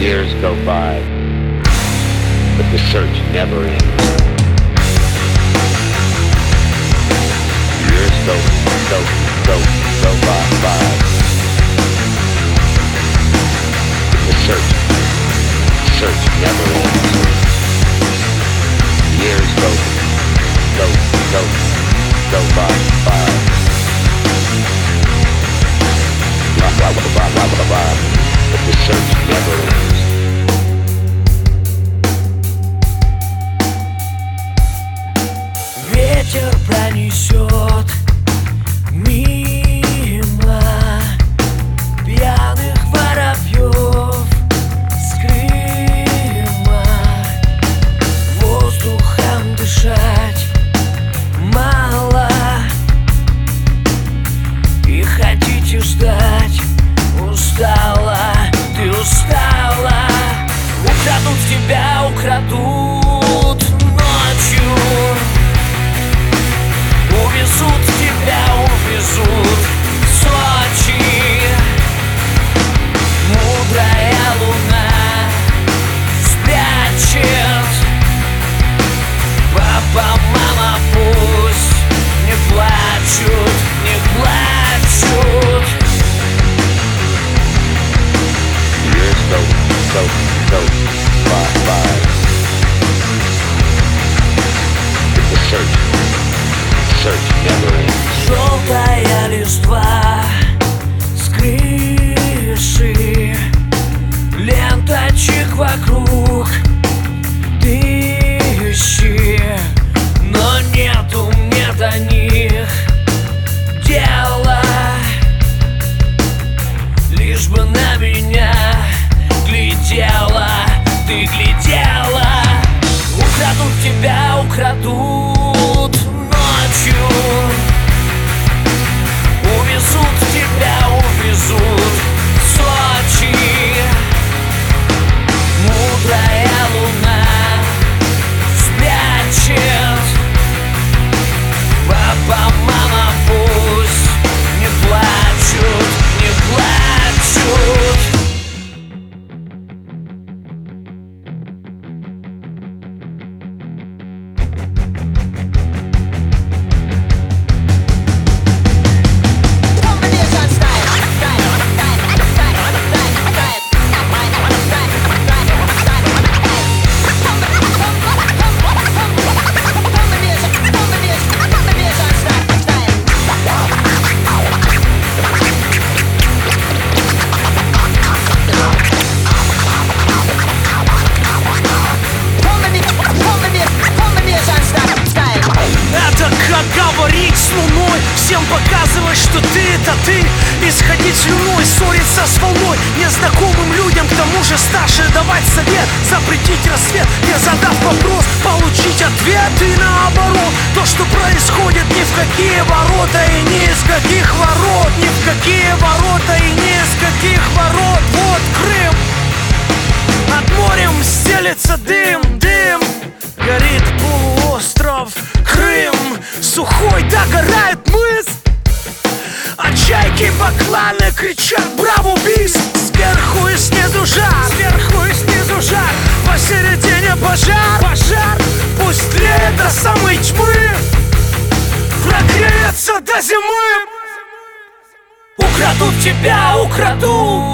Years go by, but the search never ends. Years go by. The search never ends. Years go by. But the search never ends. Ветер пронесет мимо пьяных воробьев с Крыма. Воздухом дышать мало, и хотите ждать. Устала, ты устала. Украдут тебя, украдут ночью. Увезут тебя, увезут в Сочи. Мудрая луна спрячет. Папа, мама пусть не плачут, не плачут. Years go by. But the search never ends. Желтая листва с крыши, ленточек вокруг тысячи, но нету мне до них дела. Лишь бы на меня глядела, ты глядела. Украдут тебя, украдут ночью. Увезут тебя, увезут в Сочи. Мудрая луна спрячет. Папа, мама пусть не плачут, не плачут. Говорить с луной, всем показывать, что ты это ты. Исходить слюной, ссориться с волной, незнакомым людям, к тому же старше давать совет. Запретить рассвет, не задав вопрос, получить ответ. И наоборот, то, что происходит, ни в какие ворота и ни из каких ворот. Ни в какие ворота и ни из каких ворот. Вот Крым, над морем стелется дым, дым. Горит полуостров Крым, сухой догорает мыс. А чайки бакланы кричат браво, бис. Сверху и снизу жар, сверху и снизу жар. Посередине пожар, пожар. Пусть тлеет до самой тьмы, прогреется до зимы. Украдут тебя, украдут